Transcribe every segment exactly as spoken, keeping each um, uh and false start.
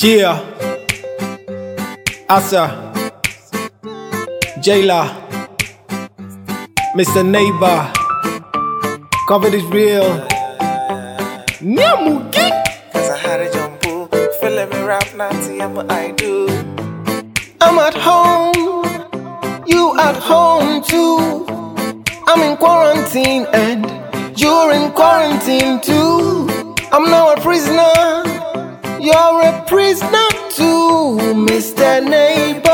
Gia, Asa, Jayla, Mister Neighbor, COVID is real. Nyamuki, cause I had a jump, feeling me rap, not see what I do. I'm at home, you at home too. I'm in quarantine and you're in quarantine too. I'm now a prisoner, you're a prisoner too, Mister Neighbor.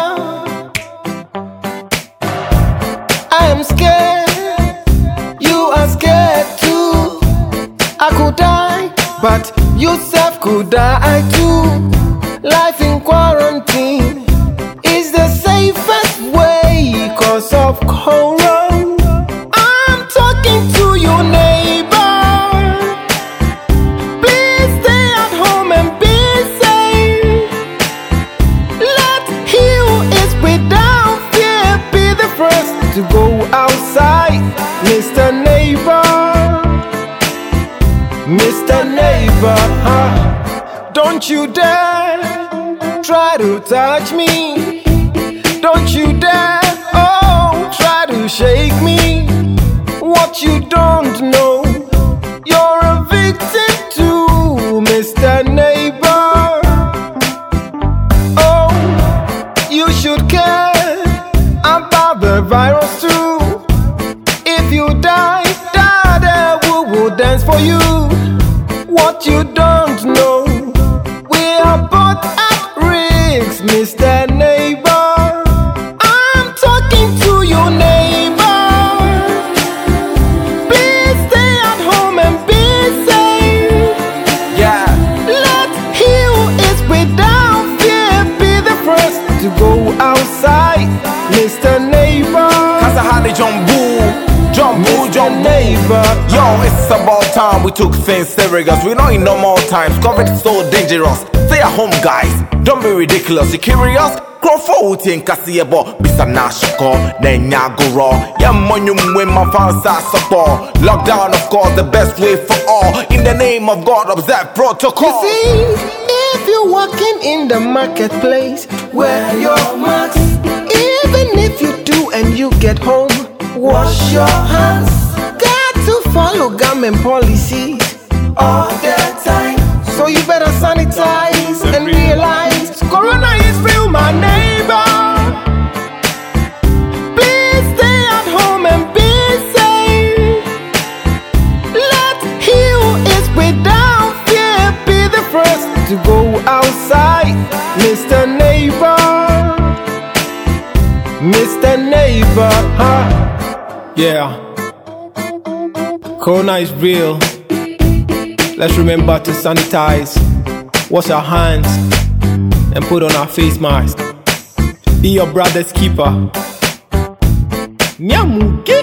I am scared, you are scared too. I could die, but you self could die too. Life in quarantine is the safest way cause of corona. I'm talking to you, neighbor. Please stay at home and be safe. Let he who is without fear be the first to go outside, Mister Neighbor. Mister Neighbor, huh? Don't you dare try to touch me. Don't you dare, oh, try to shake me. What you don't know, you're a victim too, Mister Neighbor. Oh, you should care about the virus too. If you die, Dada will dance for you. What you don't know, we are both at risk, Mister Neighbor. I'm talking to you, neighbor. Please stay at home and be safe. Yeah, Let he who is without fear be the first to go outside, Mister Neighbor. cause I had a jump, jump, Mister jump, Neighbor. Yo, it's about time we took things serious. We're not in normal times. COVID is so dangerous. Stay at home, guys. Don't be ridiculous. You curious? Crow forward in Cassiebo. Bisa Nashko, Nenya go raw. Yeah, money when my fans are support. Lockdown, of course, the best way for all. In the name of God, observe protocol. You see, if you're walking in the marketplace, wear your mask. Even if you do and you get home, wash your hands. Got to follow government policies all the time. So you better sanitize and realize Corona is real, my neighbor. Please stay at home and be safe. Let he who is without fear be the first to go outside, Mister Neighbor. Mister Neighbor, huh? Yeah. Corona is real. Let's remember to sanitize, wash our hands, and put on our face mask. Be your brother's keeper. Nyamuke.